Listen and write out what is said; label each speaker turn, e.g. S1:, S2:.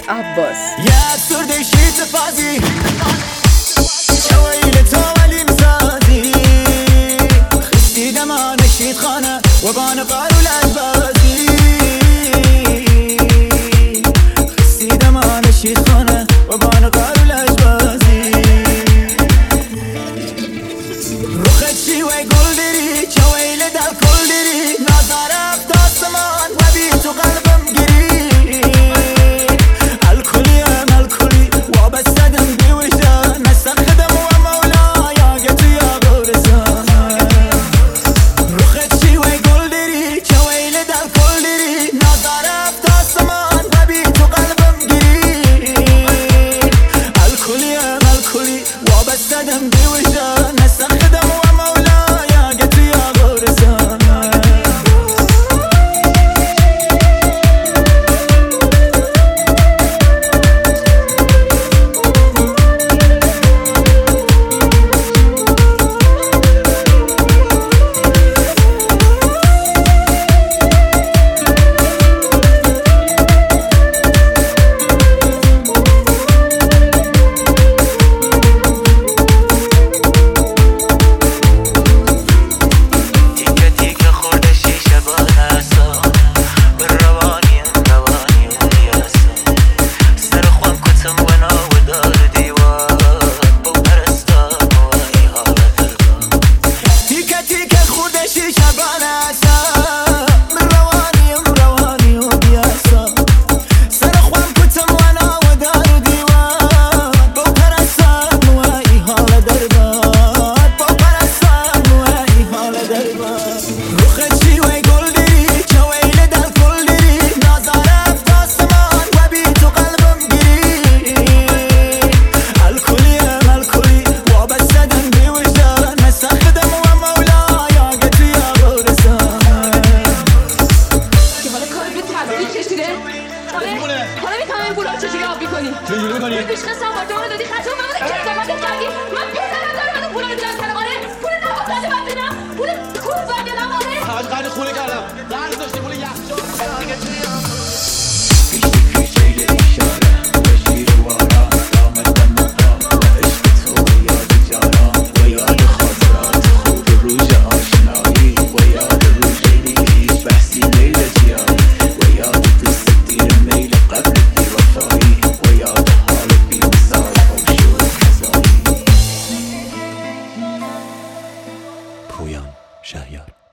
S1: عباس.
S2: يا افسرده شي تفازي شويلة توالي مسازي خستي دما نشيت خانة وبان قارو الأجبازي خستي دما نشيت خانة وبان قارو الأجبازي رخت شي ويقول دري شويلة دا كل دري نظر افتاد سمان وبيتو قلبم قري
S3: حالا میتونم این پول رو چجوری آب میکنی؟
S4: چجوری میکنی؟
S3: پیشقه سوارتون رو دادی خطا من بوده کسافت کردی من پدرم دارم من پول رو میدونم سرم آره پول نباید من بدم پول کوف بدم آره
S4: همش قرد خونه کردم قرد داشتی پول یخچال
S2: پویان شهریار.